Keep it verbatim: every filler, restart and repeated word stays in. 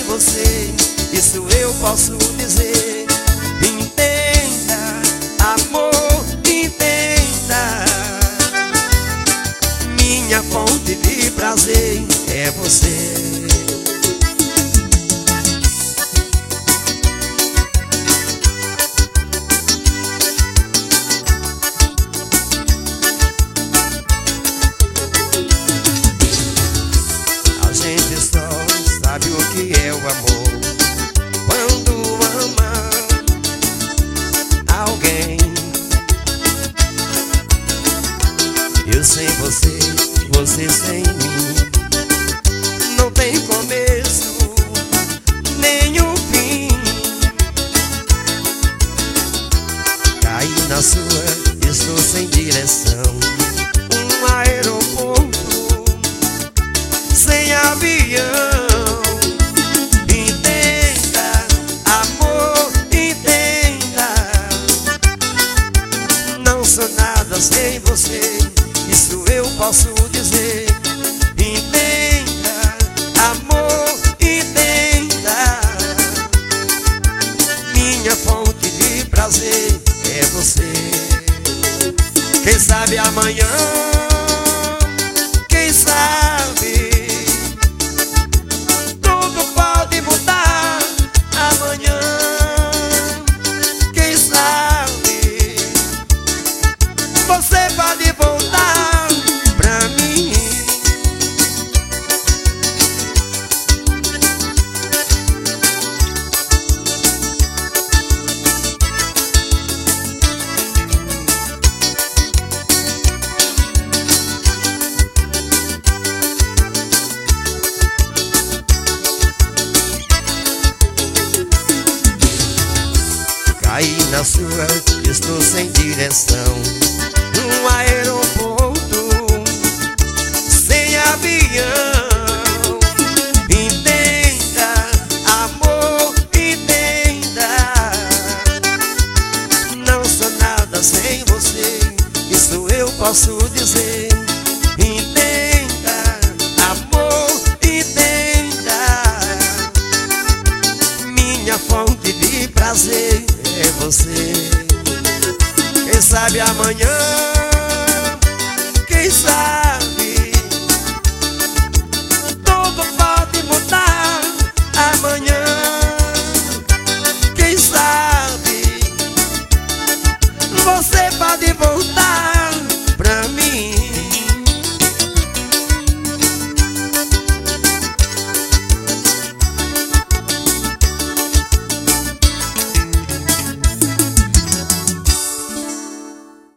você, isso eu posso dizer. Entenda, amor, entenda, minha fonte de prazer é você. A gente só sabe o que é o amor quando ama alguém. Eu sem você, você sem mim, não tem começo nem um fim. Caí na sua, estou sem direção, um aeroporto sem avião. Entenda, amor, entenda, não sou nada sem você, isso eu posso dizer. Entenda, amor, entenda, minha fonte de prazer é você. Quem sabe amanhã, quem sabe, tudo pode mudar amanhã. Quem sabe, você pode voltar pra mim. Caí na sua, estou sem direção, um aeroporto sem avião. Entenda, amor, entenda, não sou nada sem você, isso eu posso dizer. Entenda, amor, entenda, minha fonte de prazer é você. Quem sabe amanhã, quem sabe, tudo pode mudar amanhã. Quem sabe, você pode voltar